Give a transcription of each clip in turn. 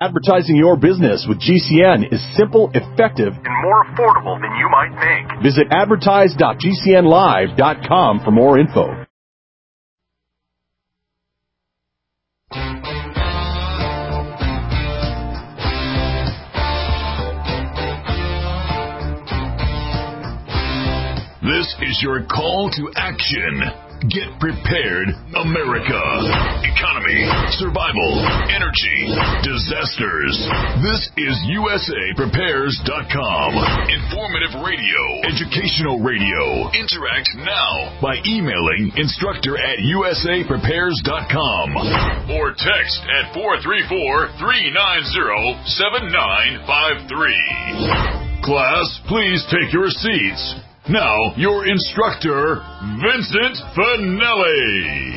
Advertising your business with GCN is simple, effective, and more affordable than you might think. Visit advertise.gcnlive.com for more info. This is your call to action. Get prepared, America. Economy, survival, energy, disasters. This is USAPrepares.com. Informative radio, educational radio. Interact now by emailing instructor@USAPrepares.com or text at 434-390-7953. Class, please take your seats. Now, your instructor, Vincent Finelli.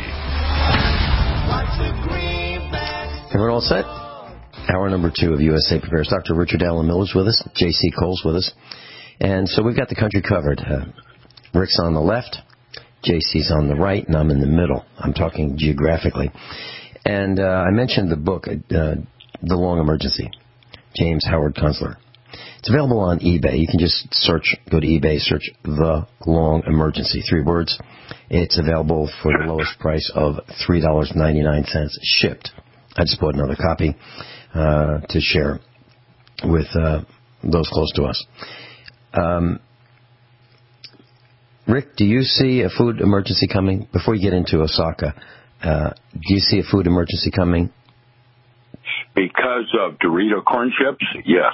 Everyone all set? Hour number 2 of USA Prepares. Dr. Richard Allen Miller's with us. J.C. Cole's with us. And so we've got the country covered. Rick's on the left, J.C.'s on the right, and I'm in the middle. I'm talking geographically. And I mentioned the book, The Long Emergency, James Howard Kunstler. It's available on eBay. You can just go to eBay, search The Long Emergency, 3 words. It's available for the lowest price of $3.99 shipped. I just bought another copy to share with those close to us. Rick, do you see a food emergency coming? Before you get into Osaka, do you see a food emergency coming? Because of Dorito corn chips, yes.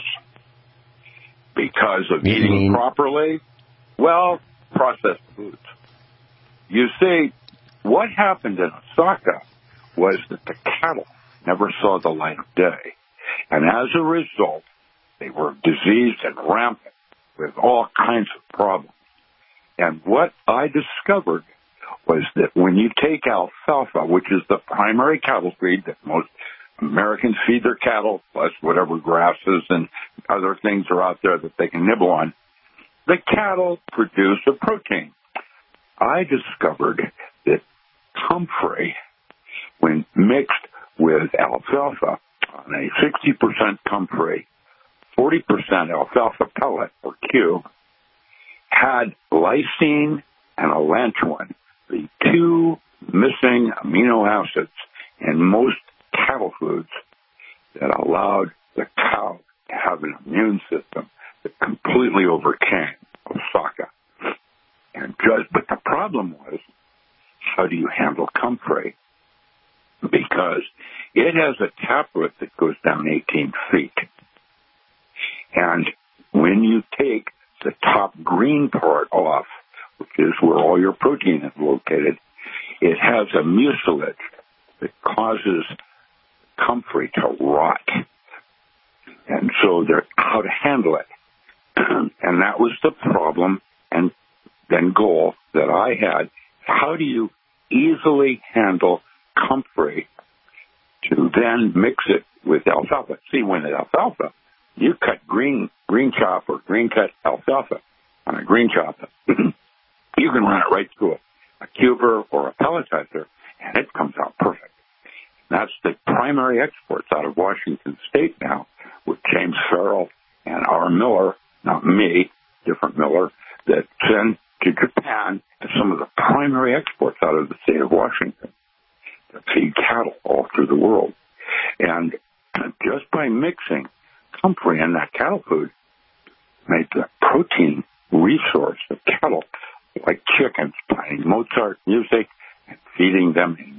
Because of eating properly, well, processed foods. You see, what happened in Osaka was that the cattle never saw the light of day. And as a result, they were diseased and rampant with all kinds of problems. And what I discovered was that when you take alfalfa, which is the primary cattle feed that most Americans feed their cattle, plus whatever grasses and other things are out there that they can nibble on, the cattle produce a protein. I discovered that comfrey, when mixed with alfalfa, on a 60% comfrey, 40% alfalfa pellet or cube, had lysine and allantoin, the 2 missing amino acids in most cattle foods that allowed the cow to have an immune system that completely overcame Osaka. But the problem was, how do you handle comfrey? Because it has a taproot that goes down 18 feet. And when you take the top green part off, which is where all your protein is located, it has a mucilage that causes comfrey to rot. And so they're how to handle it. And that was the problem and then goal that I had. How do you easily handle comfrey to then mix it with alfalfa? See, when it's alfalfa, you cut green chop or green cut alfalfa on a green chop, you can run it right through a cuber or a pelletizer, and it comes out perfect. That's the primary exports out of Washington State now, with James Farrell and our miller, not me, different miller, that send to Japan as some of the primary exports out of the state of Washington that feed cattle all through the world. And just by mixing comfrey in that cattle food made the protein resource of cattle, like chickens, playing Mozart music and feeding them a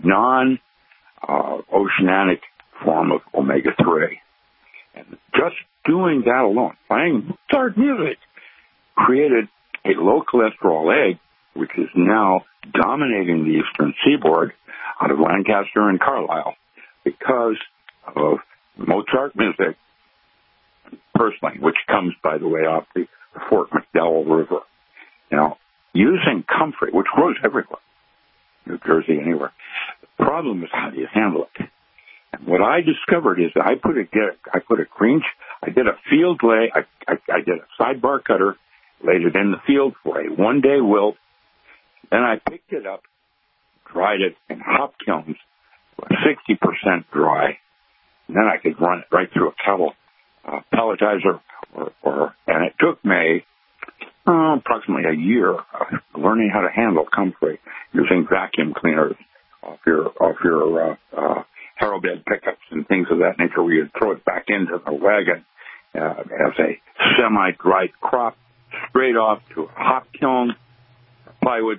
non-oceanic form of omega-3. And just doing that alone, playing Mozart music, created a low-cholesterol egg, which is now dominating the eastern seaboard out of Lancaster and Carlisle because of Mozart music, personally, which comes, by the way, off the Fort McDowell River. Now, using comfrey, which grows everywhere, New Jersey, anywhere, the problem is how do you handle it? And what I discovered is that I did a field lay, I did a sidebar cutter, laid it in the field for a one-day wilt, then I picked it up, dried it in hop kilns, 60% dry, and then I could run it right through a cattle pelletizer, and it took me approximately a year of learning how to handle comfrey using vacuum cleaners off your harrow bed pickups and things of that nature, where you throw it back into the wagon as a semi-dried crop, straight off to a hop kiln. Plywood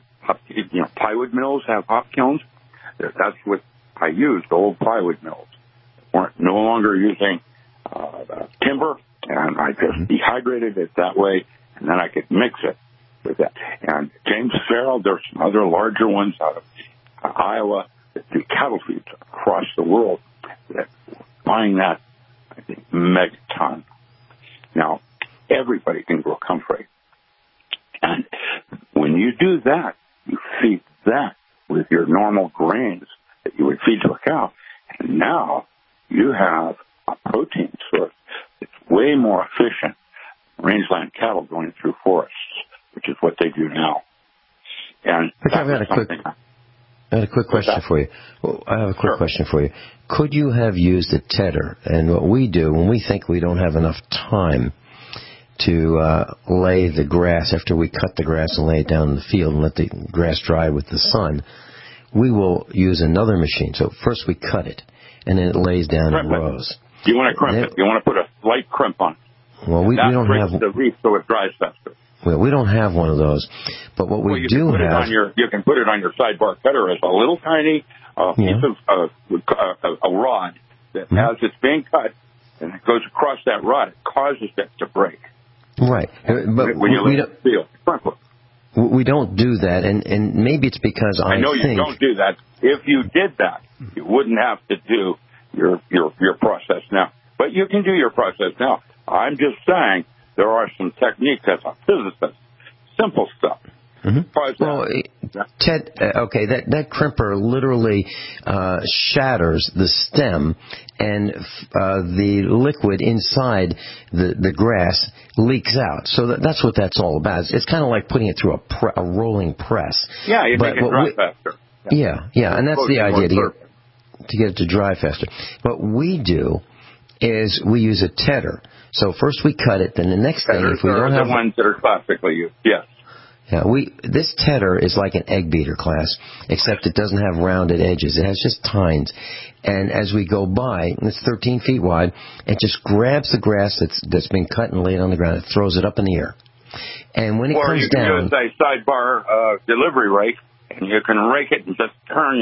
mills have hop kilns. That's what I used, old plywood mills. We're no longer using timber, and I just dehydrated it that way, and then I could mix it with that. And James Farrell, there's some other larger ones out of Iowa that do cattle feeds across the world that buying that, I think, megaton. Now, everybody can grow comfrey. And when you do that, you feed that with your normal grains that you would feed to a cow. And now you have a protein source that's way more efficient than rangeland cattle going through forests, which is what they do now. And I have a quick question for you. I have a quick question for you. Could you have used a tedder? And what we do when we think we don't have enough time to lay the grass after we cut the grass and lay it down in the field and let the grass dry with the sun, we will use another machine. So first we cut it, and then it lays down in rows. You want to crimp it. You want to put a light crimp on it. Well, we don't have the reef so it dries faster. Well, we don't have one of those, but what we do have, you can put it on your sidebar cutter as a little tiny piece of a rod that, as it's being cut and it goes across that rod, it causes it to break. Right, but when you let it feel, we don't do that, and maybe it's because I know you don't do that. If you did that, you wouldn't have to do your process now. But you can do your process now. I'm just saying there are some techniques as a physicist, simple stuff. Well, Ted, okay, that crimper literally shatters the stem, and the liquid inside the grass leaks out. So that's what that's all about. It's kind of like putting it through a rolling press. Yeah, you make it dry faster. Yeah, and that's the idea, to get it to dry faster. What we do is we use a tedder. So first we cut it, then the next thing, if we don't have the ones that are classically used, yes. Yeah, this tedder is like an egg beater, class, except it doesn't have rounded edges. It has just tines. And as we go by, and it's 13 feet wide, it just grabs the grass that's been cut and laid on the ground. It throws it up in the air. And when it comes down, or you can use a sidebar delivery rake, and you can rake it and just turn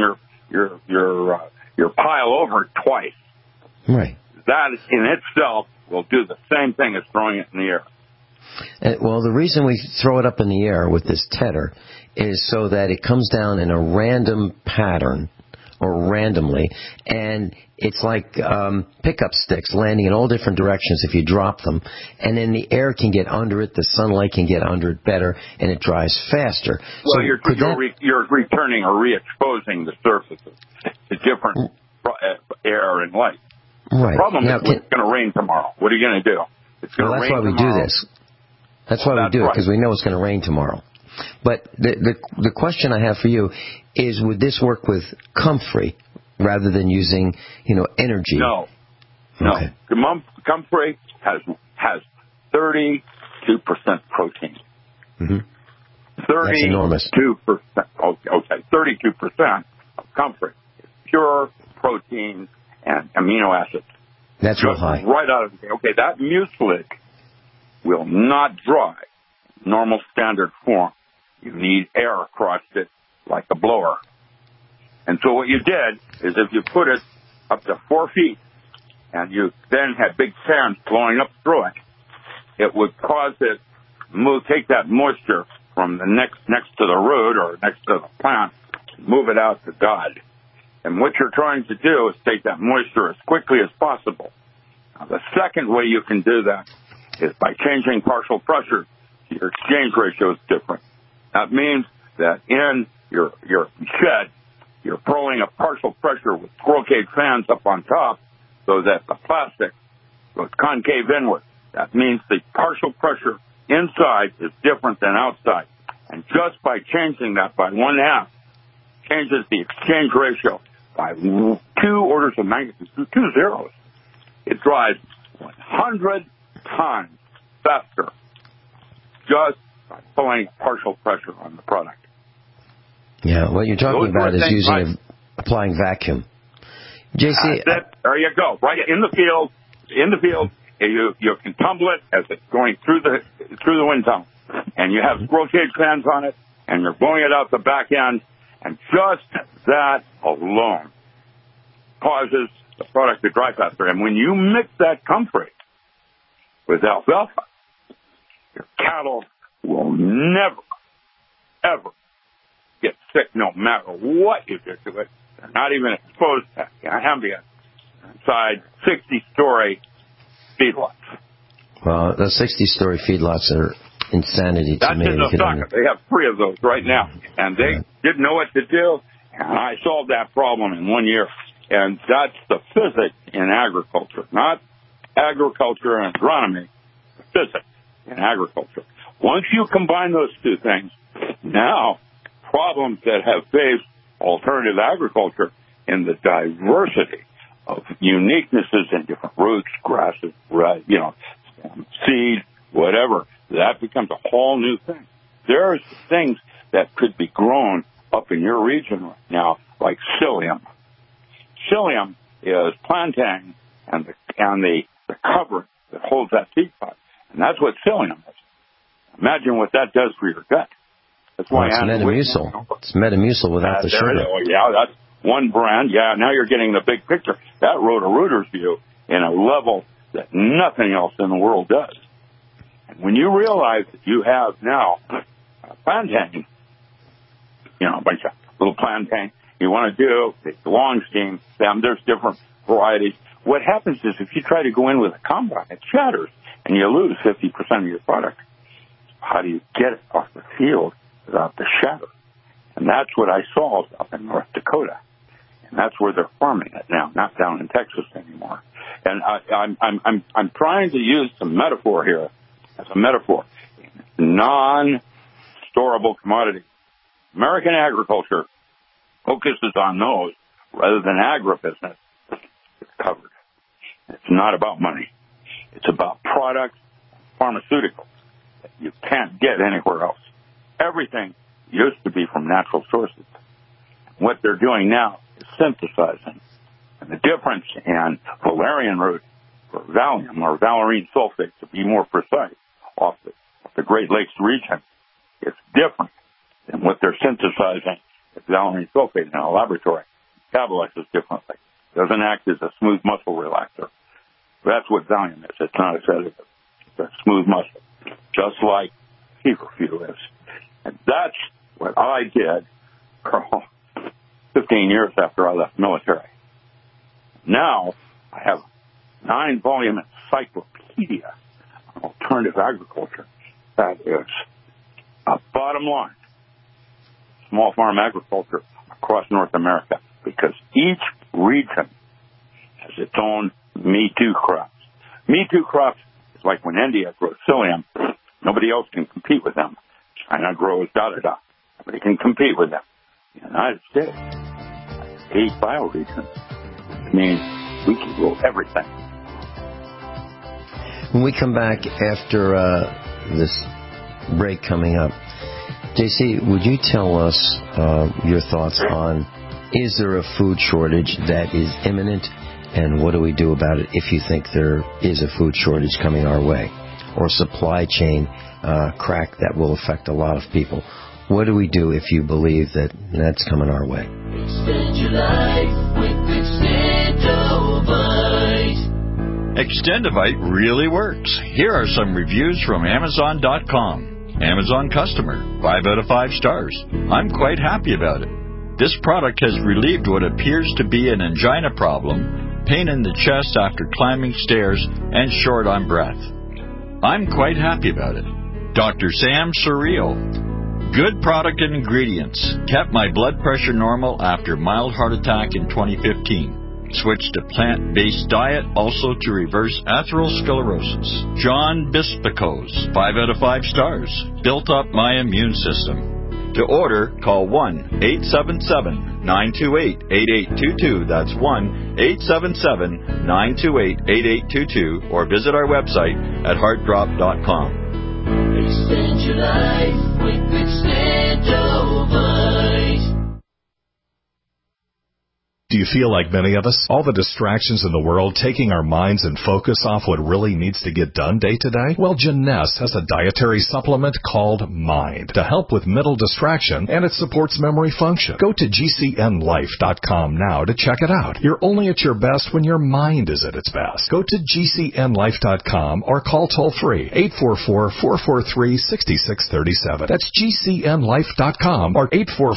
your pile over twice. Right. That in itself will do the same thing as throwing it in the air. Well, the reason we throw it up in the air with this tedder is so that it comes down in a random pattern, or randomly, and it's like pickup sticks landing in all different directions if you drop them, and then the air can get under it, the sunlight can get under it better, and it dries faster. Well, so you're returning or re-exposing the surfaces to different air and light. Right. The problem is it's going to rain tomorrow. What are you going to do? It's going to rain tomorrow. That's why we do this. That's why we do it, because we know it's going to rain tomorrow. But the question I have for you is, would this work with comfrey rather than using, energy? No. Okay. Comfrey has 32% protein. That's enormous. 32%. Okay, 32% of comfrey is pure protein and amino acids. That's real high. Right out of the gate. Okay, that mucilage will not dry normal standard form. You need air across it like a blower. And so what you did is, if you put it up to 4 feet and you then had big fans blowing up through it, it would cause it take that moisture from the next to the root or next to the plant, move it out to God. And what you're trying to do is take that moisture as quickly as possible. Now, the second way you can do that is by changing partial pressure. Your exchange ratio is different. That means that in your shed, you're pulling a partial pressure with squirrel cage fans up on top so that the plastic goes concave inward. That means the partial pressure inside is different than outside. And just by changing that by 1/2 changes the exchange ratio by 2 orders of magnitude, 2 zeros. It dries 100 times faster just by pulling partial pressure on the product. Yeah, what you're talking about is applying vacuum. JC, there you go. Right in the field, you can tumble it as it's going through the wind tunnel, and you have squirrel cage fans on it, and you're blowing it out the back end, and just that alone causes the product to dry faster. And when you mix that comfrey with alfalfa, your cattle will never, ever get sick no matter what you do to it. They're not even exposed to ambient inside 60-story feedlots. Well, those 60-story feedlots are insanity to me. That's in Osaka. They have 3 of those right now. And they didn't know what to do. And I solved that problem in 1 year. And that's the physics in agriculture, not agriculture and agronomy, the physics in agriculture. Once you combine those two things, now problems that have faced alternative agriculture in the diversity of uniquenesses in different roots, grasses, seed, whatever, that becomes a whole new thing. There's things that could be grown up in your region right now, like psyllium. Psyllium is plantain and the cover that holds that seed pod. And that's what psyllium is. Imagine what that does for your gut. That's why it's Metamucil. It's Metamucil without the sugar. Yeah, that's one brand. Yeah, now you're getting the big picture. That Roto-Rooter's view in a level that nothing else in the world does. And when you realize that you have now plantain, a bunch of little plantain, you want to do the long steam stem, there's different varieties. What happens is if you try to go in with a combine, it shatters, and you lose 50% of your product. How do you get it off the field without the shatter? And that's what I solved up in North Dakota. And that's where they're farming it now, not down in Texas anymore. And I'm trying to use some metaphor here as a metaphor. Non-storable commodities. American agriculture focuses on those rather than agribusiness. It's covered. It's not about money. It's about products, pharmaceuticals that you can't get anywhere else. Everything used to be from natural sources. What they're doing now is synthesizing. And the difference in valerian root or Valium or Valerine sulfate, to be more precise, off the Great Lakes region, is different than what they're synthesizing at Valerine sulfate in a laboratory. Metabolizes differently. Doesn't act as a smooth muscle relaxer. That's what Valium is. It's not a sedative. It's a smooth muscle, just like feverfew is. And that's what I did 15 years after I left the military. Now I have a 9-volume encyclopedia on alternative agriculture. That is a bottom line. Small farm agriculture across North America, because each region has its own Me Too crops. Me Too crops is like when India grows psyllium, nobody else can compete with them. China grows da-da-da. Nobody can compete with them. The United States, 8 bioregions, which means we can grow everything. When we come back after this break coming up, JC, would you tell us your thoughts on, is there a food shortage that is imminent, and what do we do about it if you think there is a food shortage coming our way, or supply chain crack that will affect a lot of people? What do we do if you believe that that's coming our way? Extend your life with Extendovite. Extendovite really works. Here are some reviews from Amazon.com. Amazon customer, 5 out of 5 stars. I'm quite happy about it. This product has relieved what appears to be an angina problem, pain in the chest after climbing stairs, and short on breath. I'm quite happy about it. Dr. Sam Surreal. Good product and ingredients. Kept my blood pressure normal after mild heart attack in 2015. Switched to plant-based diet, also to reverse atherosclerosis. John Bispicos, 5 out of 5 stars. Built up my immune system. To order, call 1-877-928-8822. That's 1-877-928-8822. Or visit our website at heartdrop.com. Extend your life with Extendovite. Do you feel like many of us? All the distractions in the world taking our minds and focus off what really needs to get done day to day? Well, Jeunesse has a dietary supplement called Mind to help with mental distraction, and it supports memory function. Go to GCNlife.com now to check it out. You're only at your best when your mind is at its best. Go to GCNlife.com or call toll-free 844-443-6637. That's GCNlife.com or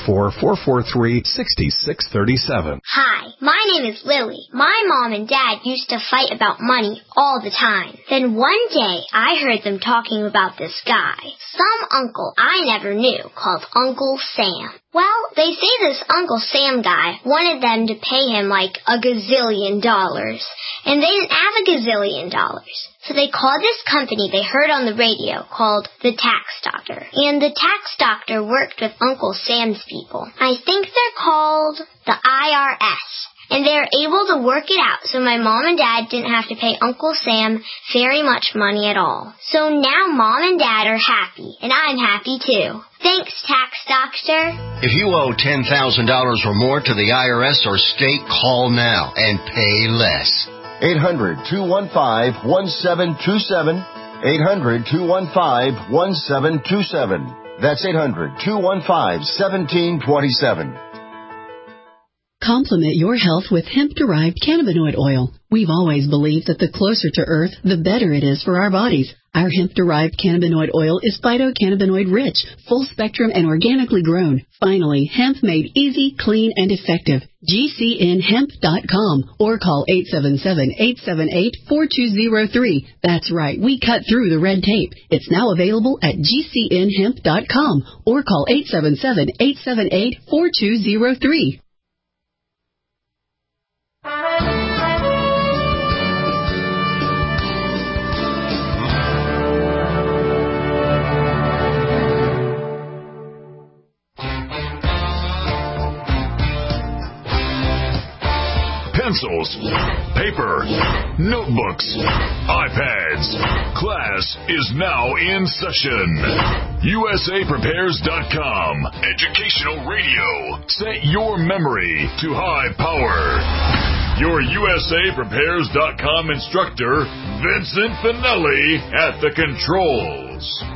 844-443-6637. Hi, my name is Lily. My mom and dad used to fight about money all the time. Then one day, I heard them talking about this guy, some uncle I never knew, called Uncle Sam. Well, they say this Uncle Sam guy wanted them to pay him like $1 gazillion, and they didn't have $1 gazillion. So they called this company they heard on the radio called the Tax Doctor. And the Tax Doctor worked with Uncle Sam's people. I think they're called the IRS. And they were able to work it out so my mom and dad didn't have to pay Uncle Sam very much money at all. So now mom and dad are happy, and I'm happy too. Thanks, Tax Doctor. If you owe $10,000 or more to the IRS or state, call now and pay less. 800-215-1727. 800-215-1727. That's 800-215-1727. Complement your health with hemp-derived cannabinoid oil. We've always believed that the closer to Earth, the better it is for our bodies. Our hemp-derived cannabinoid oil is phytocannabinoid-rich, full-spectrum, and organically grown. Finally, hemp made easy, clean, and effective. GCNhemp.com or call 877-878-4203. That's right, we cut through the red tape. It's now available at GCNhemp.com or call 877-878-4203. Pencils, paper, notebooks, iPads. Class is now in session. USAPrepares.com. Educational radio. Set your memory to high power. Your USAPrepares.com instructor, Vincent Finelli, at the controls.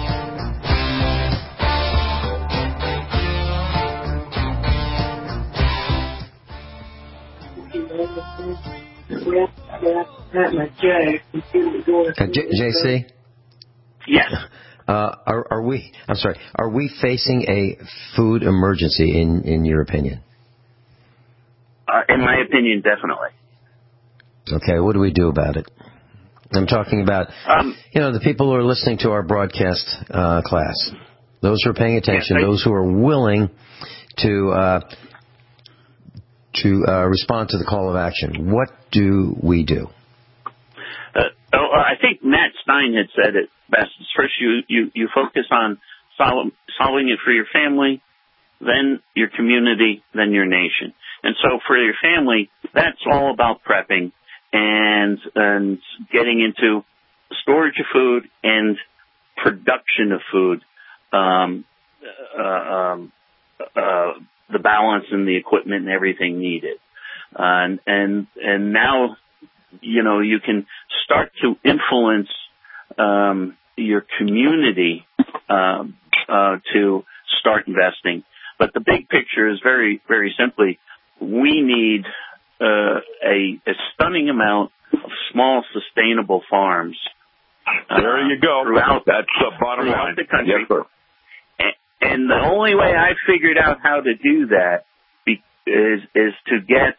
JC? Yes. Are we facing a food emergency in your opinion? In my opinion, definitely. Okay, what do we do about it? I'm talking about, the people who are listening to our broadcast class, those who are paying attention, those who are willing to respond to the call of action. What do we do? I think Matt Stein had said it best. First, you focus on solving it for your family, then your community, then your nation. And so for your family, that's all about prepping and getting into storage of food and production of food, the balance and the equipment and everything needed. And now, you can start to influence your community to start investing. But the big picture is very, very simply, we need a stunning amount of small, sustainable farms. There you go. That's the bottom line. The country. Yes, sir. And the only way I figured out how to do that is to get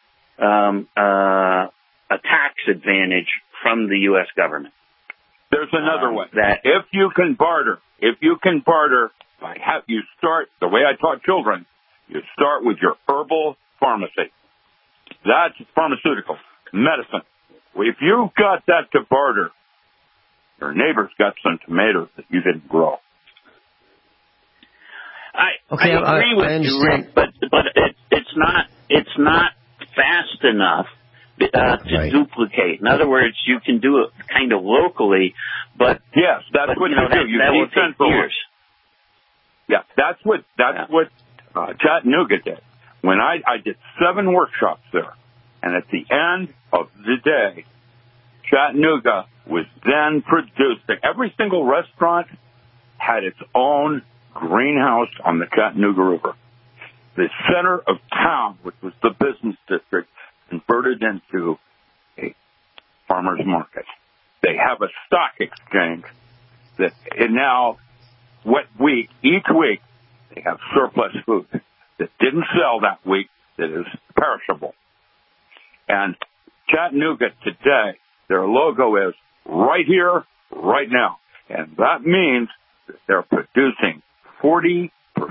a tax advantage from the U.S. government. There's another way. If you can barter, you start, the way I taught children, you start with your herbal pharmacy. That's pharmaceutical, medicine. If you've got that to barter, your neighbor's got some tomatoes that you didn't grow. I agree with you, Rick, but it's not fast enough to duplicate. In other words, you can do it kind of locally, but yes, that's what you do. You that will take years. Yeah, that's what Chattanooga did. When I did 7 workshops there, and at the end of the day, Chattanooga was then producing. Every single restaurant had its own greenhouse on the Chattanooga River. The center of town, which was the business district, converted into a farmer's market. They have a stock exchange that now, each week, they have surplus food that didn't sell that week that is perishable. And Chattanooga today, their logo is right here, right now. And that means that they're producing 40%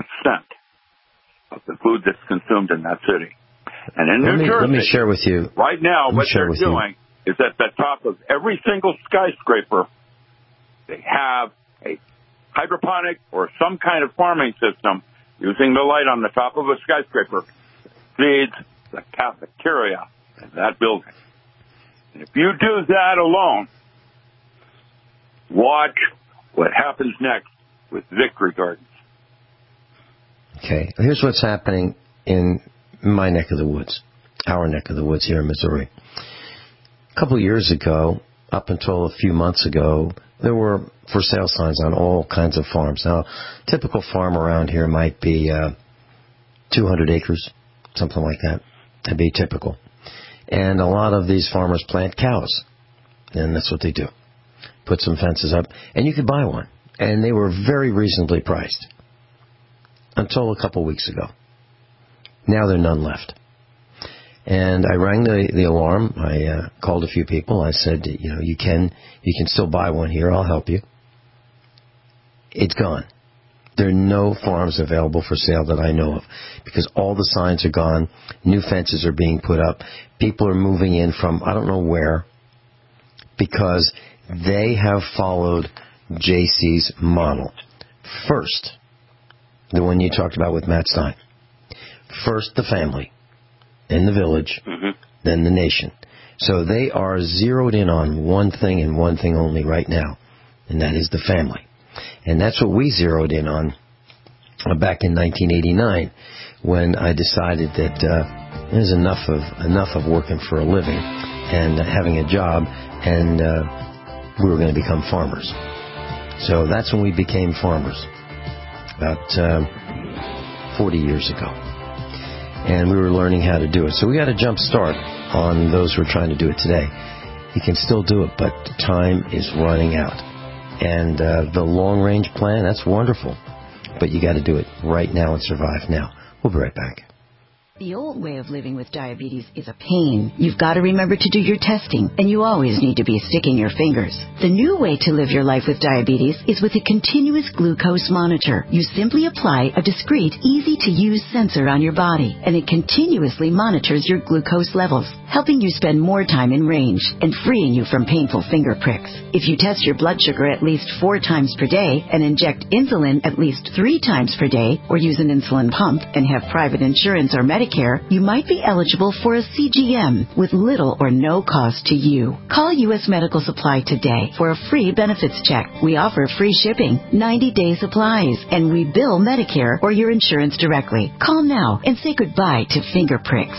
of the food that's consumed in that city. And in New Jersey, let me share with you. Right now, what they're doing is at the top of every single skyscraper, they have a hydroponic or some kind of farming system using the light on the top of a skyscraper that feeds the cafeteria in that building. And if you do that alone, watch what happens next with Victory Gardens. Okay, here's what's happening in my neck of the woods, our neck of the woods here in Missouri. A couple of years ago, up until a few months ago, there were for sale signs on all kinds of farms. Now, a typical farm around here might be 200 acres, something like that. That'd be typical. And a lot of these farmers plant cows, and that's what they do. Put some fences up, and you could buy one. And they were very reasonably priced until a couple weeks ago. Now there are none left. And I rang the alarm. I called a few people. I said, you can still buy one here. I'll help you. It's gone. There are no farms available for sale that I know of because all the signs are gone. New fences are being put up. People are moving in from I don't know where because they have followed JC's model. First, the one you talked about with Matt Stein. First, the family, then the village, then the nation. So they are zeroed in on one thing and one thing only right now, and that is the family. And that's what we zeroed in on back in 1989 when I decided that there's enough of working for a living and having a job, and we were going to become farmers. So that's when we became farmers, about 40 years ago. And we were learning how to do it. So we got a jump start on those who are trying to do it today. You can still do it, but time is running out. And the long-range plan, that's wonderful. But you got to do it right now and survive now. We'll be right back. The old way of living with diabetes is a pain. You've got to remember to do your testing, and you always need to be sticking your fingers. The new way to live your life with diabetes is with a continuous glucose monitor. You simply apply a discreet, easy-to-use sensor on your body, and it continuously monitors your glucose levels, helping you spend more time in range and freeing you from painful finger pricks. If you test your blood sugar at least 4 times per day and inject insulin at least 3 times per day, or use an insulin pump and have private insurance or Medicare, you might be eligible for a CGM with little or no cost to you. Call U.S. Medical Supply today for a free benefits check. We offer free shipping, 90-day supplies, and we bill Medicare or your insurance directly. Call now and say goodbye to finger pricks.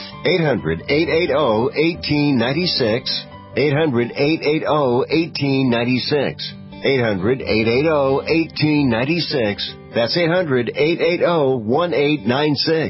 800-880-1896. 800-880-1896. 800-880-1896. That's 800-880-1896.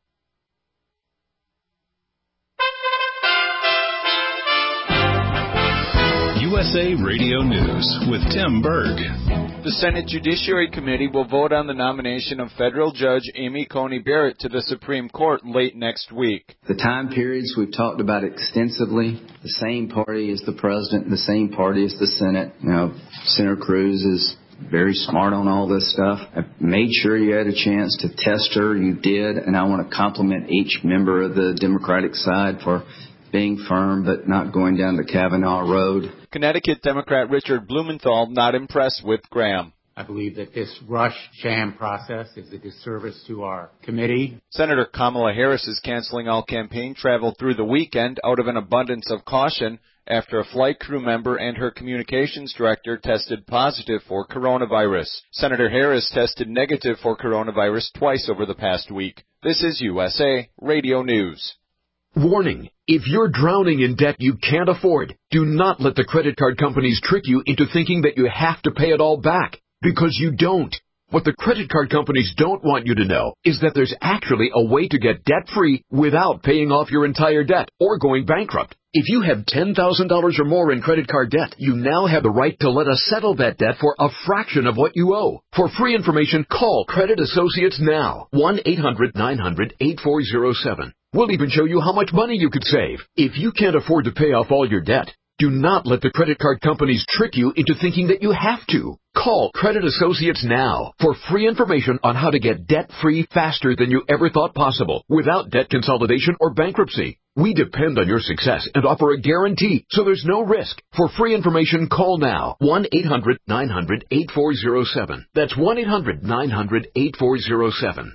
USA Radio News with Tim Berg. The Senate Judiciary Committee will vote on the nomination of federal judge Amy Coney Barrett to the Supreme Court late next week. The time periods we've talked about extensively. The same party as the president and the same party as the Senate. Now, Senator Cruz is very smart on all this stuff. I made sure you had a chance to test her. You did, and I want to compliment each member of the Democratic side for being firm but not going down the Kavanaugh road. Connecticut Democrat Richard Blumenthal not impressed with Graham. I believe that this rush sham process is a disservice to our committee. Senator Kamala Harris is canceling all campaign travel through the weekend out of an abundance of caution after a flight crew member and her communications director tested positive for coronavirus. Senator Harris tested negative for coronavirus twice over the past week. This is USA Radio News. Warning. If you're drowning in debt you can't afford, do not let the credit card companies trick you into thinking that you have to pay it all back, because you don't. What the credit card companies don't want you to know is that there's actually a way to get debt-free without paying off your entire debt or going bankrupt. If you have $10,000 or more in credit card debt, you now have the right to let us settle that debt for a fraction of what you owe. For free information, call Credit Associates now. 1-800-900-8407. We'll even show you how much money you could save. If you can't afford to pay off all your debt, do not let the credit card companies trick you into thinking that you have to. Call Credit Associates now for free information on how to get debt-free faster than you ever thought possible without debt consolidation or bankruptcy. We depend on your success and offer a guarantee, so there's no risk. For free information, call now. 1-800-900-8407. That's 1-800-900-8407.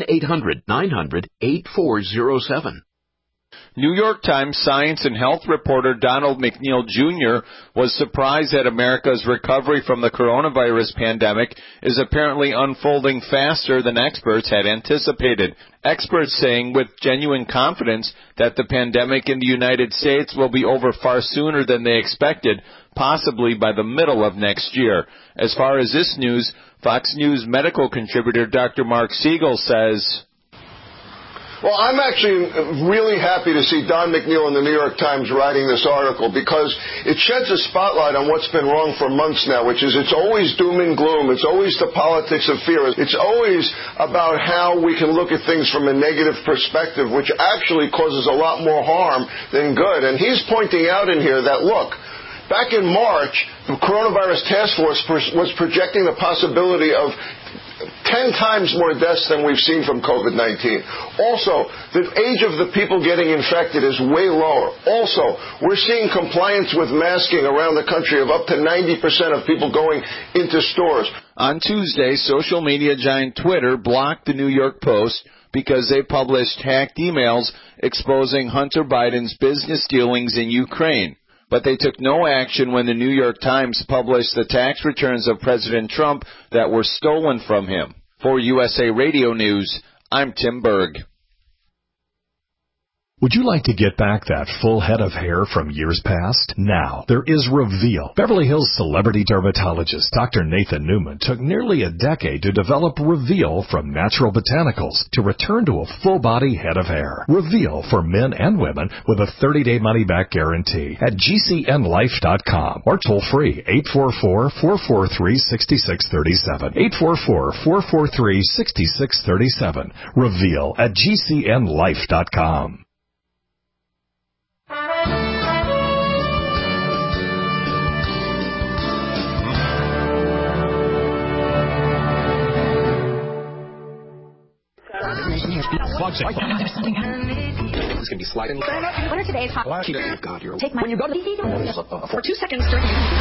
1-800-900-8407. New York Times science and health reporter Donald McNeil Jr. was surprised that America's recovery from the coronavirus pandemic is apparently unfolding faster than experts had anticipated. Experts saying with genuine confidence that the pandemic in the United States will be over far sooner than they expected, possibly by the middle of next year. As far as this news, Fox News medical contributor Dr. Mark Siegel says, well, I'm actually really happy to see Don McNeil in the New York Times writing this article because it sheds a spotlight on what's been wrong for months now, which is it's always doom and gloom. It's always the politics of fear. It's always about how we can look at things from a negative perspective, which actually causes a lot more harm than good. And he's pointing out in here that, look, back in March, the Coronavirus Task Force was projecting the possibility of 10 times more deaths than we've seen from COVID-19. Also, the age of the people getting infected is way lower. Also, we're seeing compliance with masking around the country of up to 90% of people going into stores. On Tuesday, social media giant Twitter blocked the New York Post because they published hacked emails exposing Hunter Biden's business dealings in Ukraine. But they took no action when the New York Times published the tax returns of President Trump that were stolen from him. For USA Radio News, I'm Tim Berg. Would you like to get back that full head of hair from years past? Now, there is Reveal. Beverly Hills celebrity dermatologist Dr. Nathan Newman took nearly a decade to develop Reveal from natural botanicals to return to a full-body head of hair. Reveal for men and women with a 30-day money-back guarantee at GCNlife.com or toll-free 844-443-6637. 844-443-6637. Reveal at GCNlife.com. There's something happening. It's going to be sliding. What are today's hot? Oh, God, you're... Take my... When you go to the... For 2 seconds during...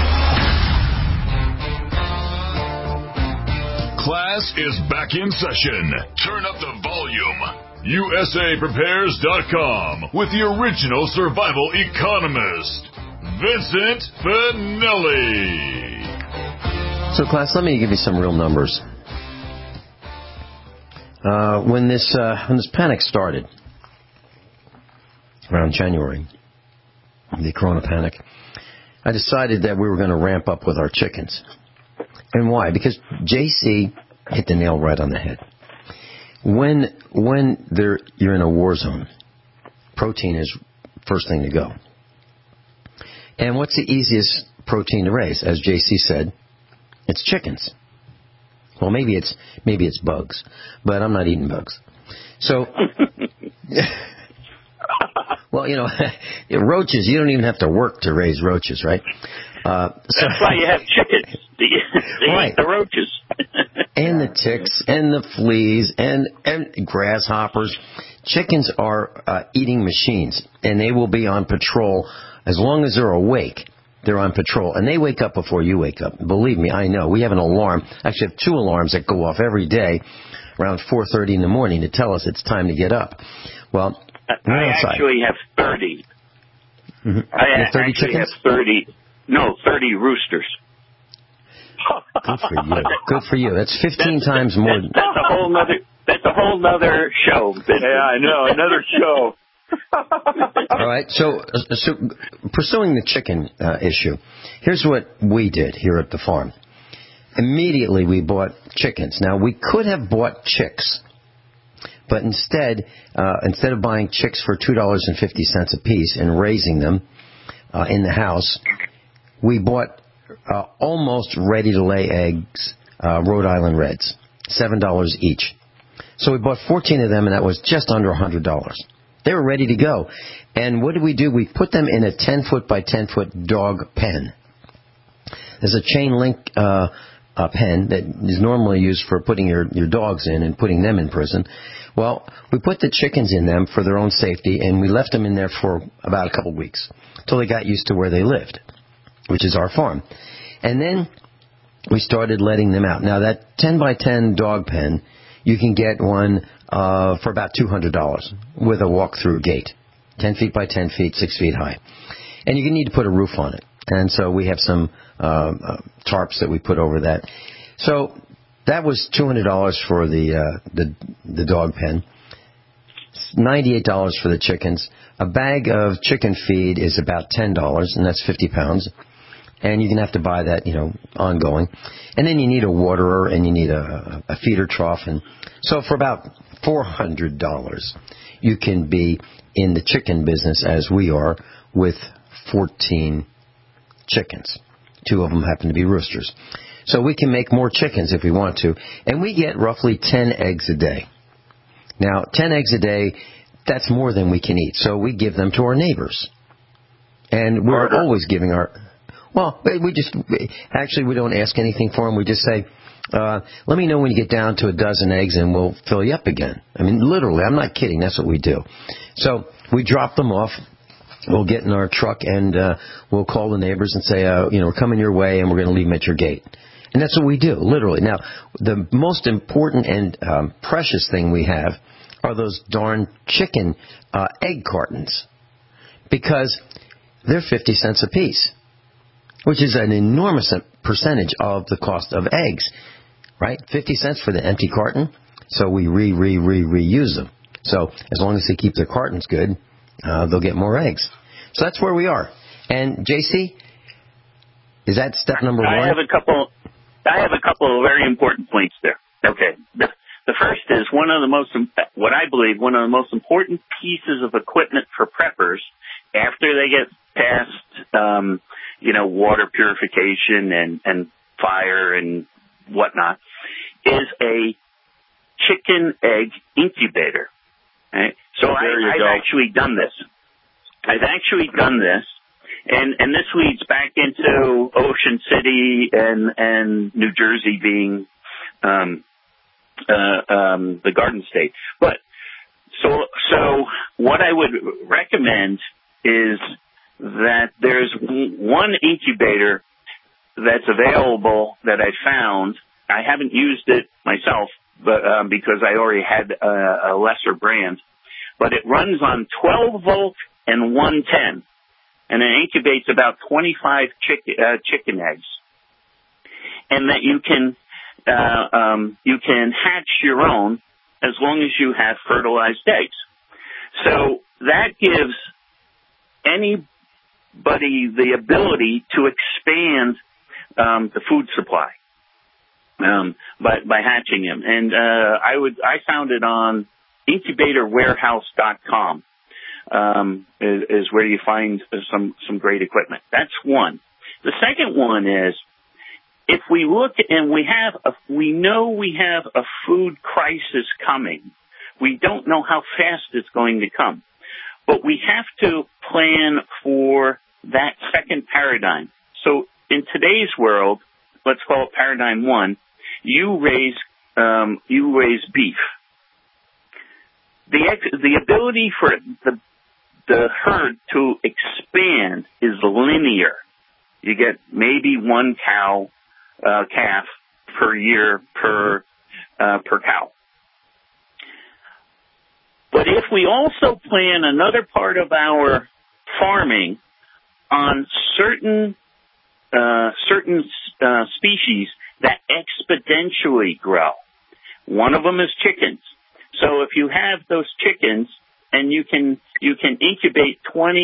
Class is back in session. Turn up the volume. USAPrepares.com with the original survival economist, Vincent Finelli. So, class, let me give you some real numbers. When this panic started around January, the Corona panic, I decided that we were going to ramp up with our chickens. And why? Because JC hit the nail right on the head. When you're in a war zone, protein is first thing to go. And what's the easiest protein to raise? As JC said, it's chickens. Well, maybe it's bugs, but I'm not eating bugs. So, well, roaches, you don't even have to work to raise roaches, right? That's why you have chickens. They right. eat the roaches. And the ticks, and the fleas, and grasshoppers. Chickens are eating machines, and they will be on patrol as long as they're awake they're on patrol. And they wake up before you wake up. Believe me, I know. We have an alarm. Actually, I have 2 alarms that go off every day around 4:30 in the morning to tell us it's time to get up. Well, I actually have 30. Mm-hmm. I have 30 actually chickens? have 30 roosters. Good for you. Good for you. That's 15 times more. That's a whole nother show. Yeah, I know. Another show. All right. So pursuing the chicken issue, here's what we did here at the farm. Immediately we bought chickens. Now, we could have bought chicks, but instead of buying chicks for $2.50 a piece and raising them in the house, we bought almost ready-to-lay eggs, Rhode Island Reds, $7 each. So we bought 14 of them, and that was just under $100. They were ready to go. And what did we do? We put them in a 10-foot by 10-foot dog pen. There's a chain link pen that is normally used for putting your dogs in and putting them in prison. Well, we put the chickens in them for their own safety, and we left them in there for about a couple of weeks until they got used to where they lived, which is our farm. And then we started letting them out. Now, that 10 by 10 dog pen, you can get one for about $200 with a walk-through gate, 10 feet by 10 feet, 6 feet high. And you need to put a roof on it. And so we have some tarps that we put over that. So that was $200 for the dog pen, $98 for the chickens. A bag of chicken feed is about $10, and that's 50 pounds. And you're going to have to buy that, ongoing. And then you need a waterer, and you need a feeder trough. And so for about $400, you can be in the chicken business as we are with 14 chickens. 2 of them happen to be roosters. So we can make more chickens if we want to. And we get roughly 10 eggs a day. Now, 10 eggs a day, that's more than we can eat. So we give them to our neighbors. And we're always giving well, we don't ask anything for them. We just say, let me know when you get down to a dozen eggs and we'll fill you up again. I mean, literally, I'm not kidding. That's what we do. So we drop them off. We'll get in our truck and we'll call the neighbors and say, we're coming your way and we're going to leave them at your gate. And that's what we do, literally. Now, the most important and precious thing we have are those darn chicken egg cartons, because they're 50 cents a piece, which is an enormous percentage of the cost of eggs, right? 50 cents for the empty carton, so we reuse them. So as long as they keep their cartons good, they'll get more eggs. So that's where we are. And JC, is that step number 1? I have a couple of very important points there. Okay. The first is what I believe one of the most important pieces of equipment for preppers after they get past, water purification and fire and whatnot, is a chicken egg incubator. Right? So I've actually done this. And this leads back into Ocean City and New Jersey being the Garden State. But so what I would recommend is that there's one incubator that's available that I found. I haven't used it myself, but because I already had a lesser brand. But it runs on 12 volt and 110, and it incubates about 25 chicken eggs, and that you can hatch your own as long as you have fertilized eggs. So that gives anybody the ability to expand the food supply by hatching them. And I found it on incubatorwarehouse.com. Is where you find some great equipment. That's one. The second one is, if we look and we know we have a food crisis coming. We don't know how fast it's going to come, but we have to plan for that second paradigm. So in today's world, let's call it paradigm 1. You raise beef. The ability for the herd to expand is linear. You get maybe one calf per year per cow. But if we also plan another part of our farming on certain species that exponentially grow, one of them is chickens. So if you have those chickens and you can incubate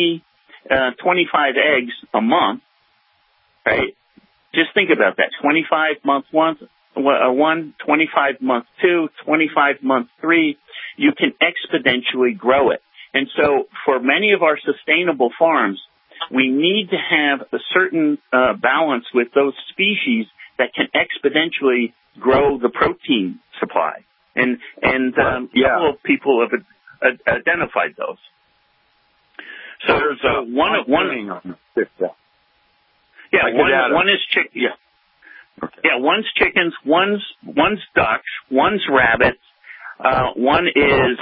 25 eggs a month, right? Just think about that. 25 month one, 25 month two, 25 month three. You can exponentially grow it. And so for many of our sustainable farms, we need to have a certain balance with those species that can exponentially grow the protein supply. And a couple of people have identified those. So there's one is chicken. Yeah. Okay. Yeah, one's chickens, one's ducks, one's rabbits, one is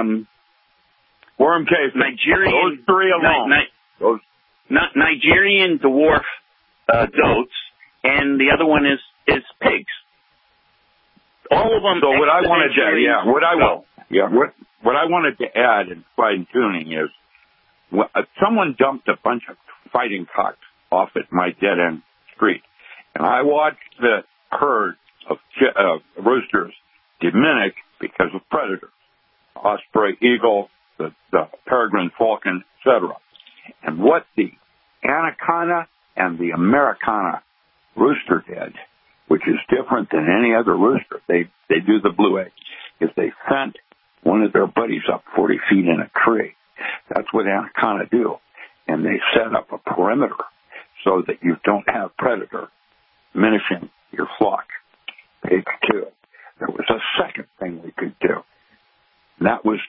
worm case. Nigerian. Those three alone. Nigerian dwarf goats, and the other one is pigs. All of them. So what I wanted to what I wanted to add in fine tuning is someone dumped a bunch of fighting cocks off at my dead end street, and I watched the herd of roosters diminish because of predators, osprey, eagle, the peregrine falcon, etc. And what the Anaconda and the Americana rooster did, which is different than any other rooster, they do the blue egg, is they sent one of their buddies up 40 feet in a tree. That's what Anaconda do. And they set up a perimeter so that you don't have predator diminishing your flock. Page 2. There was a second thing we could do. And that was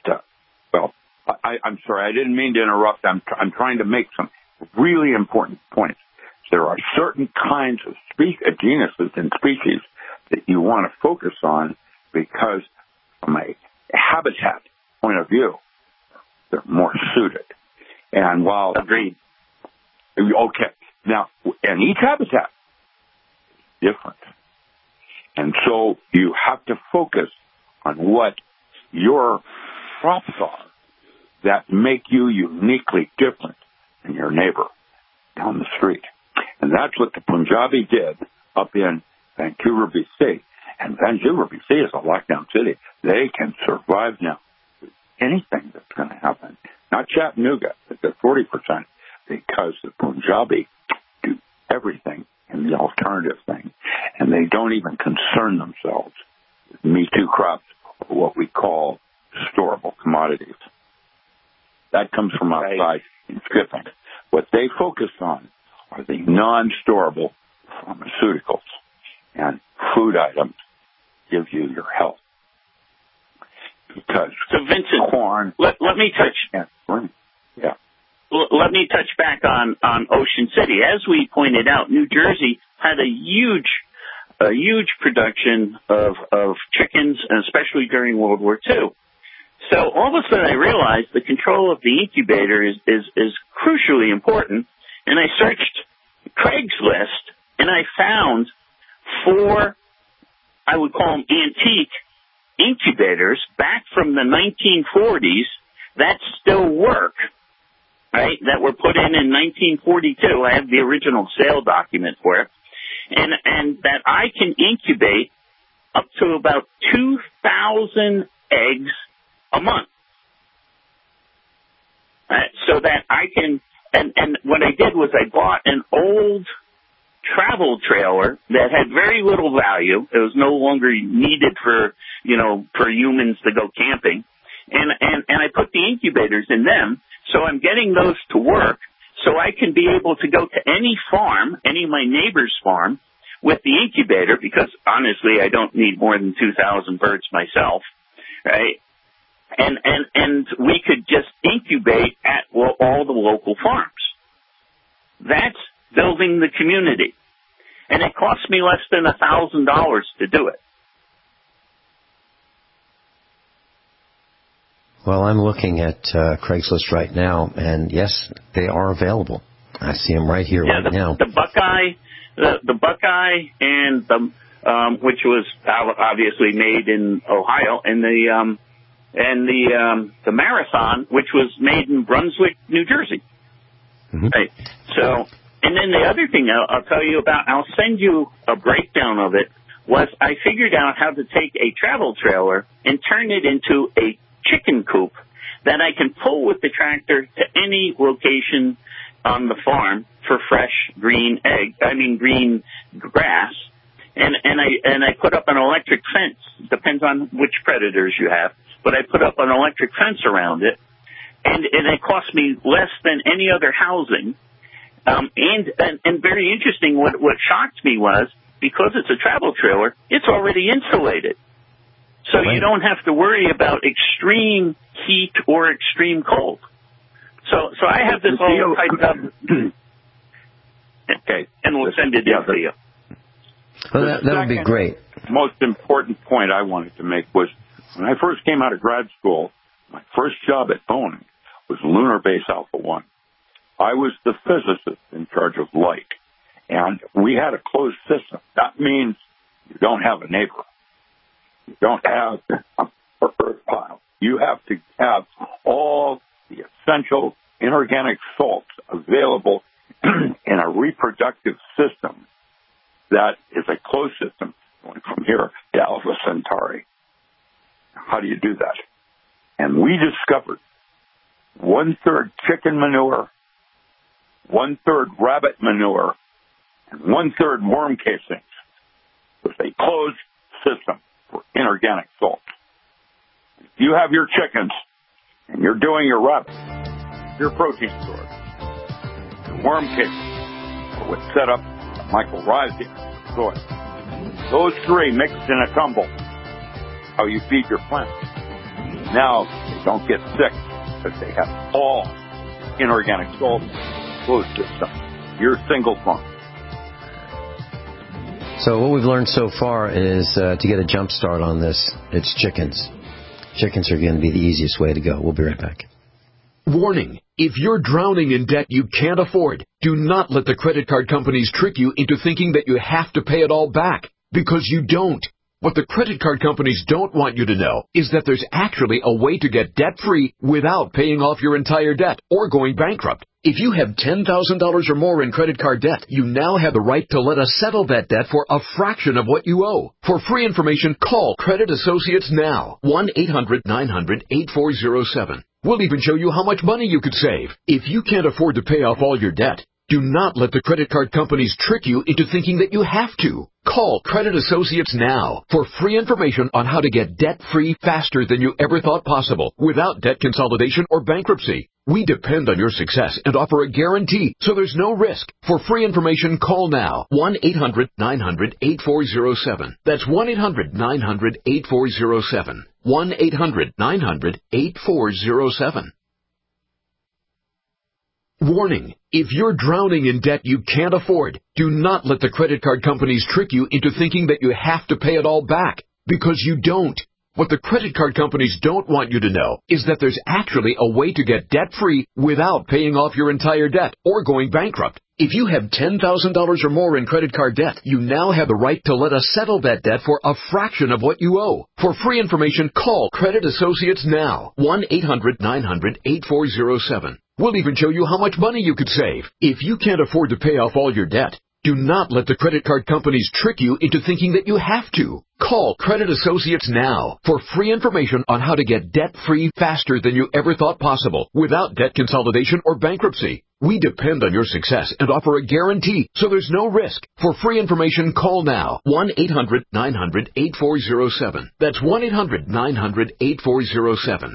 I'm sorry, I didn't mean to interrupt. I'm trying to make some really important points. There are certain kinds of genuses and species that you want to focus on because from a habitat point of view, they're more suited. And while... Agreed. Okay. Now, and each habitat is different. And so you have to focus on what your crops are that make you uniquely different than your neighbor down the street. And that's what the Punjabi did up in Vancouver, BC. And Vancouver, BC is a lockdown city. They can survive now with anything that's going to happen. Not Chattanooga, but they're 40%, because the Punjabi do everything in the alternative thing. And they don't even concern themselves with Me Too crops, or what we call storable commodities. That comes from outside in skipping. What they focus on are the non-storable pharmaceuticals and food items give you your health. Because so Vincent, corn, let me touch. Yeah. Let me touch back on Ocean City. As we pointed out, New Jersey had a huge production of chickens, and especially during World War II. So all of a sudden I realized the control of the incubator is crucially important, and I searched Craigslist, and I found 4, I would call them antique incubators back from the 1940s that still work, right, that were put in 1942. I have the original sale document for it, and that I can incubate up to about 2,000 eggs a month. So that I can, and what I did was I bought an old travel trailer that had very little value. It was no longer needed for humans to go camping. And I put the incubators in them, so I'm getting those to work, so I can be able to go to any farm, any of my neighbor's farm, with the incubator, because honestly I don't need more than 2,000 birds myself, right? And we could just incubate at all the local farms. That's building the community. And it costs me less than $1,000 to do it. Well, I'm looking at Craigslist right now, and yes, they are available. I see them right here, right now. The Buckeye, the Buckeye, and the which was obviously made in Ohio, and the Marathon, which was made in Brunswick, New Jersey. Mm-hmm. Right. So, and then the other thing I'll tell you about, I'll send you a breakdown of it, was I figured out how to take a travel trailer and turn it into a chicken coop that I can pull with the tractor to any location on the farm for fresh green grass. And I put up an electric fence. Depends on which predators you have. But I put up an electric fence around it. And it cost me less than any other housing. And very interesting, what shocked me was, because it's a travel trailer, it's already insulated. So you don't have to worry about extreme heat or extreme cold. So I have this all typed up. Okay, and we'll send it to you. Well, that would be great. Most important point I wanted to make was, when I first came out of grad school, my first job at Boeing was Lunar Base Alpha 1. I was the physicist in charge of light, and we had a closed system. That means you don't have a neighbor. You don't have an earth pile. You have to have all the essential inorganic salts available in a reproductive system that is a closed system going from here to Alpha Centauri. How do you do that? And we discovered 1/3 chicken manure, 1/3 rabbit manure, and 1/3 worm casings with a closed system for inorganic salt. If you have your chickens and you're doing your rabbit, your protein source, your worm casings, or what's set up mycorrhizae soil, those three mixed in a tumble, how you feed your plants. Now they don't get sick because they have all inorganic salt closed system. You're single fund. So what we've learned so far is to get a jump start on this, it's chickens. Chickens are going to be the easiest way to go. We'll be right back. Warning. If you're drowning in debt you can't afford, do not let the credit card companies trick you into thinking that you have to pay it all back, because you don't. What the credit card companies don't want you to know is that there's actually a way to get debt-free without paying off your entire debt or going bankrupt. If you have $10,000 or more in credit card debt, you now have the right to let us settle that debt for a fraction of what you owe. For free information, call Credit Associates now. 1-800-900-8407. We'll even show you how much money you could save. If you can't afford to pay off all your debt, do not let the credit card companies trick you into thinking that you have to. Call Credit Associates now for free information on how to get debt-free faster than you ever thought possible without debt consolidation or bankruptcy. We depend on your success and offer a guarantee, so there's no risk. For free information, call now. 1-800-900-8407. That's 1-800-900-8407. 1-800-900-8407. Warning. If you're drowning in debt you can't afford, do not let the credit card companies trick you into thinking that you have to pay it all back, because you don't. What the credit card companies don't want you to know is that there's actually a way to get debt-free without paying off your entire debt or going bankrupt. If you have $10,000 or more in credit card debt, you now have the right to let us settle that debt for a fraction of what you owe. For free information, call Credit Associates now. 1-800-900-8407. We'll even show you how much money you could save. If you can't afford to pay off all your debt, do not let the credit card companies trick you into thinking that you have to. Call Credit Associates now for free information on how to get debt-free faster than you ever thought possible without debt consolidation or bankruptcy. We depend on your success and offer a guarantee, so there's no risk. For free information, call now. 1-800-900-8407. That's 1-800-900-8407.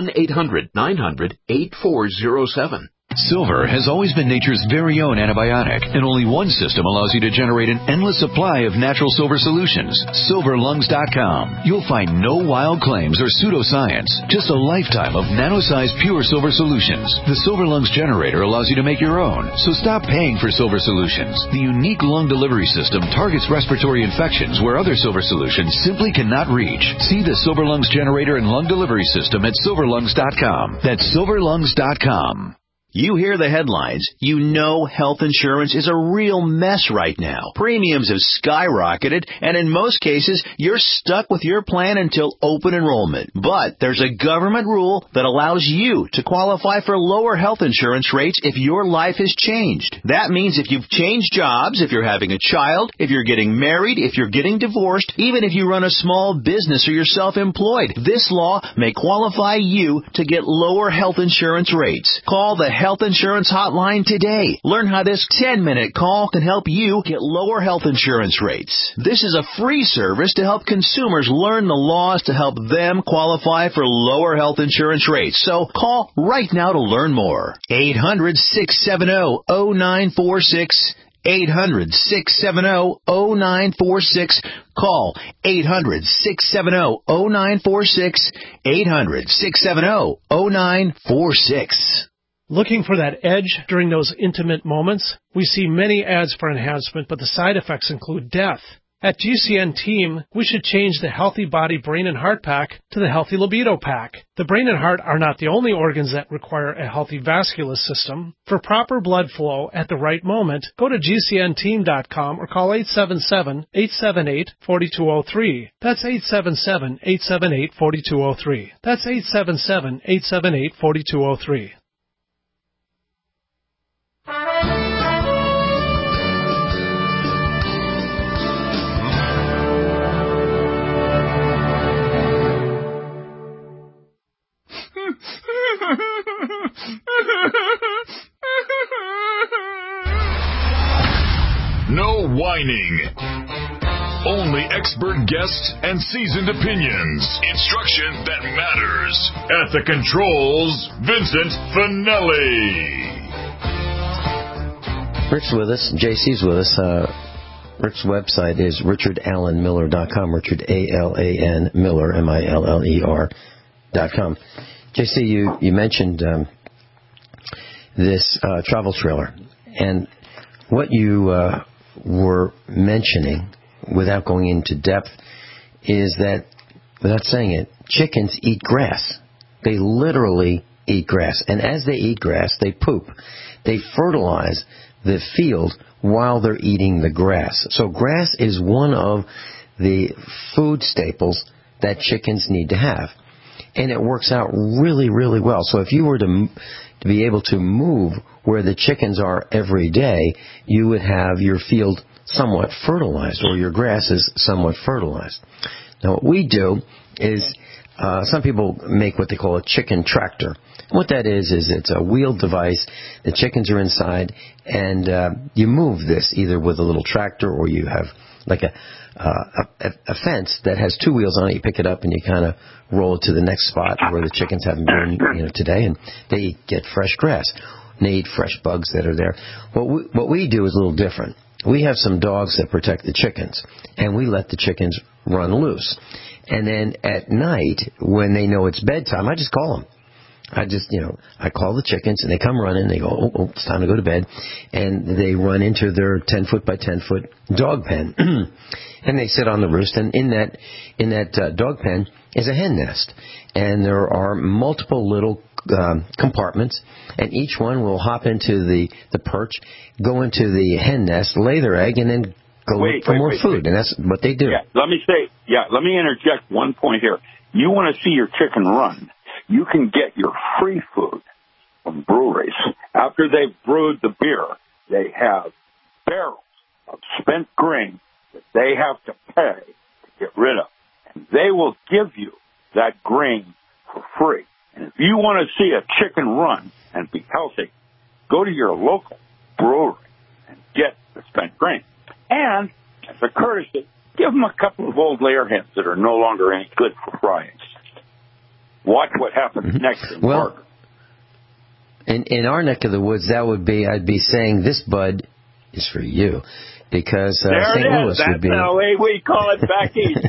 1-800-900-8407. Silver has always been nature's very own antibiotic, and only one system allows you to generate an endless supply of natural silver solutions. SilverLungs.com. You'll find no wild claims or pseudoscience, just a lifetime of nano-sized pure silver solutions. The Silver Lungs generator allows you to make your own, so stop paying for silver solutions. The unique lung delivery system targets respiratory infections where other silver solutions simply cannot reach. See the Silver Lungs generator and lung delivery system at SilverLungs.com. That's SilverLungs.com. You hear the headlines. You know health insurance is a real mess right now. Premiums have skyrocketed, and in most cases, you're stuck with your plan until open enrollment. But there's a government rule that allows you to qualify for lower health insurance rates if your life has changed. That means if you've changed jobs, if you're having a child, if you're getting married, if you're getting divorced, even if you run a small business or you're self-employed, this law may qualify you to get lower health insurance rates. Call the Health Insurance Hotline today. Learn how this 10-minute call can help you get lower health insurance rates. This is a free service to help consumers learn the laws to help them qualify for lower health insurance rates. So call right now to learn more. 800-670-0946. 800-670-0946. Call 800-670-0946. 800-670-0946. Looking for that edge during those intimate moments? We see many ads for enhancement, but the side effects include death. At GCN Team, we should change the Healthy Body, Brain, and Heart Pack to the Healthy Libido Pack. The brain and heart are not the only organs that require a healthy vascular system. For proper blood flow at the right moment, go to GCNteam.com or call 877-878-4203. That's 877-878-4203. That's 877-878-4203. No whining. Only expert guests and seasoned opinions. Instruction that matters. At the controls, Vincent Finelli. Rick's with us. JC's with us. Rick's website is richardallenmiller.com. Richard, A-L-A-N, Miller, M-I-L-L-E-R.com. JC, you mentioned this travel trailer. And what you were mentioning, without going into depth, is that, without saying it, chickens eat grass. They literally eat grass. And as they eat grass, they poop. They fertilize the field while they're eating the grass. So grass is one of the food staples that chickens need to have. And it works out really, really well. So if you were to be able to move where the chickens are every day, you would have your field somewhat fertilized, or your grass is somewhat fertilized. Now what we do is, some people make what they call a chicken tractor. What that is it's a wheeled device. The chickens are inside, and you move this either with a little tractor, or you have like a fence that has two wheels on it. You pick it up and you kind of roll it to the next spot where the chickens haven't been, today, and they get fresh grass. And they eat fresh bugs that are there. What we do is a little different. We have some dogs that protect the chickens, and we let the chickens run loose. And then at night, when they know it's bedtime, I just call them. I call the chickens, and they come running. They go, oh, it's time to go to bed. And they run into their 10-foot by 10-foot dog pen. And they sit on the roost. And in that dog pen is a hen nest. And there are multiple little compartments. And each one will hop into the perch, go into the hen nest, lay their egg, and then go look for more food. And that's what they do. Let me interject one point here. You want to see your chicken run. You can get your free food from breweries. After they've brewed the beer, they have barrels of spent grain that they have to pay to get rid of. And they will give you that grain for free. And if you want to see a chicken run and be healthy, go to your local brewery and get the spent grain. And, as a courtesy, give them a couple of old layer hens that are no longer any good for frying. Watch what happens next in Parker. In our neck of the woods, that would be, I'd be saying, this bud is for you. Because St. Louis would be... That's the way we call it back east.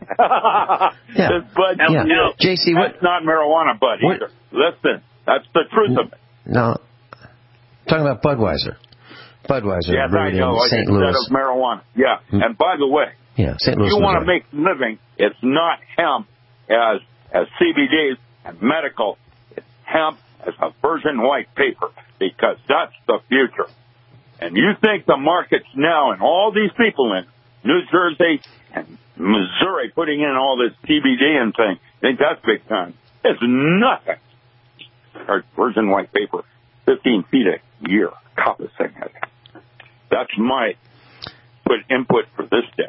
This bud, JC, that's not marijuana bud either. Listen, that's the truth of it. No, I'm talking about Budweiser. Budweiser, brewed in St. Louis. Instead of marijuana. Yeah, and by the way, St. Louis, if you want to make a living, it's not hemp as CBDs and medical. It's hemp as a virgin white paper because that's the future. And you think the markets now and all these people in New Jersey and Missouri putting in all this CBD and thing, think that's big time. It's nothing. Our virgin white paper, 15 feet a year, copper thing. That's my input for this day.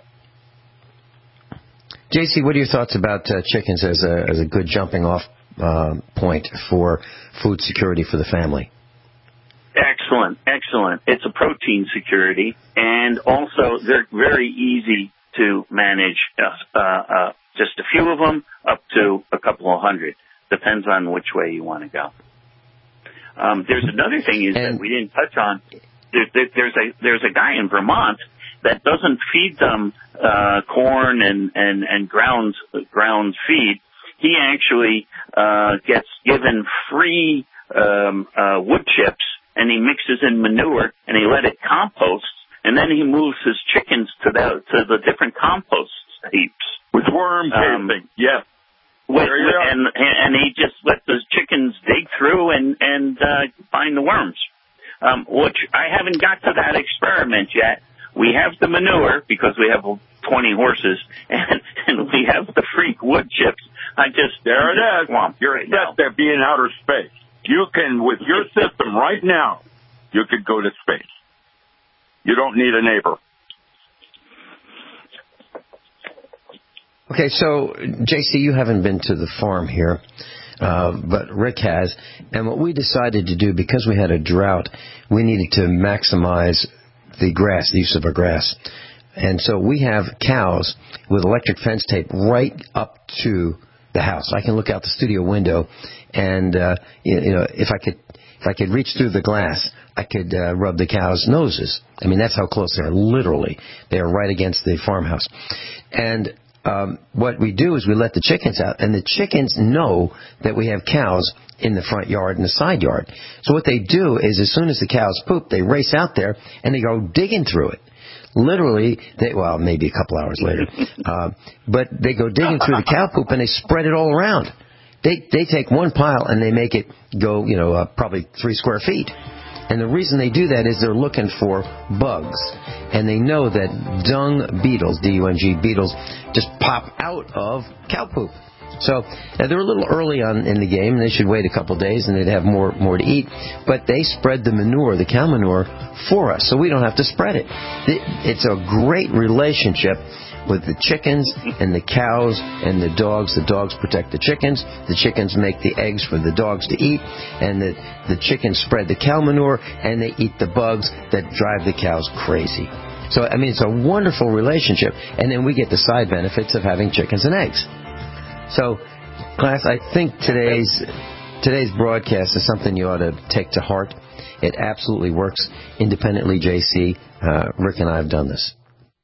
JC, what are your thoughts about chickens as a good jumping off point for food security for the family? Excellent. It's a protein security, and also they're very easy to manage. Just a few of them, up to a couple of hundred. Depends on which way you want to go. There's another thing that we didn't touch on. There's a guy in Vermont that doesn't feed them corn and ground feed. He actually gets given free wood chips, and he mixes in manure, and he let it compost, and then he moves his chickens to the different compost heaps with worm casing. Yes. And he just lets the chickens dig through and find the worms. Which I haven't got to that experiment yet. We have the manure because we have 20 horses, and we have the free wood chips. There it is. You're set there being outer space. You can, with your system right now, you could go to space. You don't need a neighbor. Okay, so, JC, you haven't been to the farm here, but Rick has. And what we decided to do, because we had a drought, we needed to maximize the use of our grass. And so we have cows with electric fence tape right up to the house. I can look out the studio window, and if I could reach through the glass, I could rub the cows' noses. I mean, that's how close they are. Literally, they are right against the farmhouse. And what we do is we let the chickens out, and the chickens know that we have cows in the front yard and the side yard. So what they do is, as soon as the cows poop, they race out there and they go digging through it. Literally, maybe a couple hours later, but they go digging through the cow poop and they spread it all around. They take one pile and they make it go, probably 3 square feet. And the reason they do that is they're looking for bugs. And they know that dung beetles, D-U-N-G beetles, just pop out of cow poop. So they're a little early on in the game, and they should wait a couple days, and they'd have more to eat. But they spread the manure, the cow manure, for us, so we don't have to spread it. It's a great relationship with the chickens and the cows and the dogs. The dogs protect the chickens. The chickens make the eggs for the dogs to eat. And the chickens spread the cow manure, and they eat the bugs that drive the cows crazy. So, I mean, it's a wonderful relationship. And then we get the side benefits of having chickens and eggs. So, class, I think today's broadcast is something you ought to take to heart. It absolutely works independently, JC. Rick and I have done this.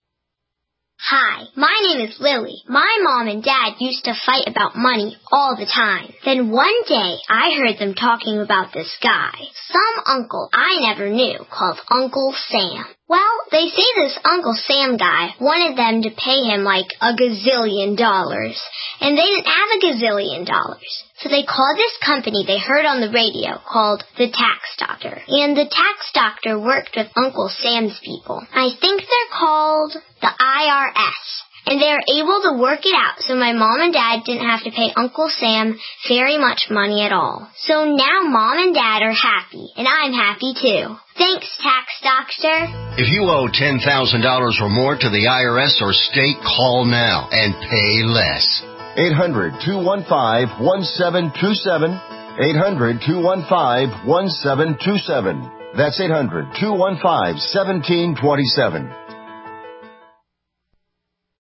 Hi, my name is Lily. My mom and dad used to fight about money all the time. Then one day, I heard them talking about this guy, some uncle I never knew, called Uncle Sam. Well, they say this Uncle Sam guy wanted them to pay him like $1 gazillion, and they didn't have $1 gazillion. So they called this company they heard on the radio called the Tax Doctor. And the Tax Doctor worked with Uncle Sam's people. I think they're called the IRS. And they were able to work it out so my mom and dad didn't have to pay Uncle Sam very much money at all. So now mom and dad are happy, and I'm happy too. Thanks, Tax Doctor. If you owe $10,000 or more to the IRS or state, call now and pay less. 800-215-1727. 800-215-1727. That's 800-215-1727.